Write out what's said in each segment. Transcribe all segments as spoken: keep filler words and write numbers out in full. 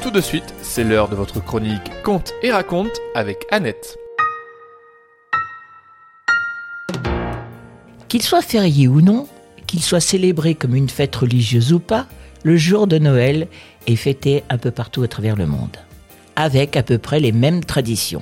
Tout de suite, c'est l'heure de votre chronique Conte et raconte avec Annette. Qu'il soit férié ou non, qu'il soit célébré comme une fête religieuse ou pas, le jour de Noël est fêté un peu partout à travers le monde, avec à peu près les mêmes traditions.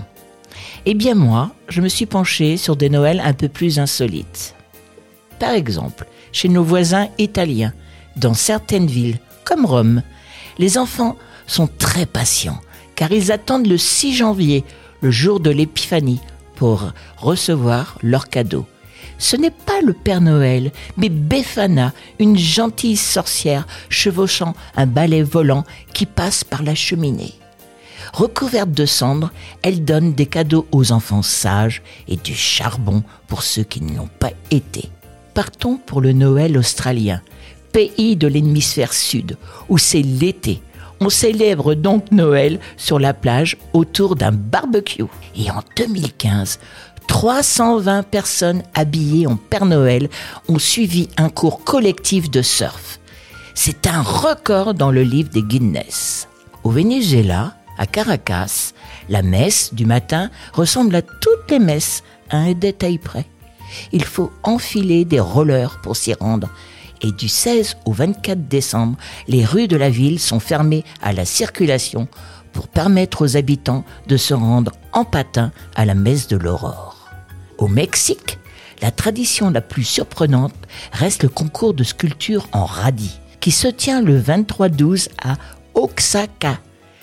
Eh bien moi, je me suis penché sur des Noëls un peu plus insolites. Par exemple, chez nos voisins italiens, dans certaines villes, comme Rome, les enfants sont très patients, car ils attendent le six janvier, le jour de l'Épiphanie, pour recevoir leurs cadeaux. Ce n'est pas le Père Noël, mais Befana, une gentille sorcière chevauchant un balai volant qui passe par la cheminée. Recouverte de cendres, elle donne des cadeaux aux enfants sages et du charbon pour ceux qui ne l'ont pas été. Partons pour le Noël australien, pays de l'hémisphère sud, où c'est l'été. On célèbre donc Noël sur la plage autour d'un barbecue. Et en deux mille quinze, trois cent vingt personnes habillées en Père Noël ont suivi un cours collectif de surf. C'est un record dans le livre des Guinness. Au Venezuela, à Caracas, la messe du matin ressemble à toutes les messes à un détail près. Il faut enfiler des rollers pour s'y rendre. Et du seize au vingt-quatre décembre, les rues de la ville sont fermées à la circulation pour permettre aux habitants de se rendre en patin à la messe de l'aurore. Au Mexique, la tradition la plus surprenante reste le concours de sculpture en radis qui se tient le vingt-trois douze à Oaxaca.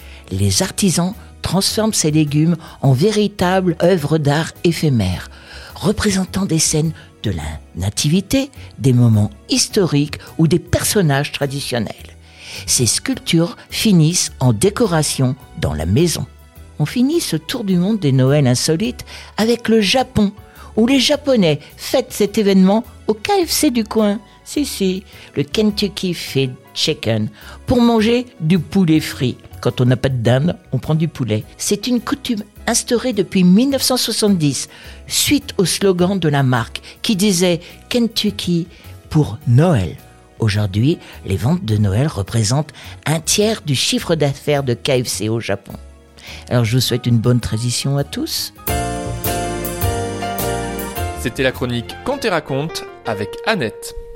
Les artisans transforment ces légumes en véritables œuvres d'art éphémères, représentant des scènes de la nativité, des moments historiques ou des personnages traditionnels. Ces sculptures finissent en décoration dans la maison. On finit ce tour du monde des Noëls insolites avec le Japon, où les Japonais fêtent cet événement au K F C du coin. Si, si, le Kentucky Fried Chicken, pour manger du poulet frit. Quand on n'a pas de dinde, on prend du poulet. C'est une coutume instaurée depuis dix-neuf cent soixante-dix, suite au slogan de la marque qui disait « Kentucky pour Noël ». Aujourd'hui, les ventes de Noël représentent un tiers du chiffre d'affaires de K F C au Japon. Alors je vous souhaite une bonne tradition à tous. C'était la chronique Conte et raconte avec Annette.